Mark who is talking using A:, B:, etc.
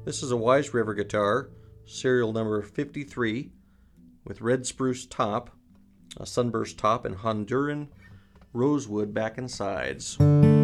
A: This is a Wise River guitar, serial number 53, with red spruce top, a sunburst top, and Honduran rosewood back and sides.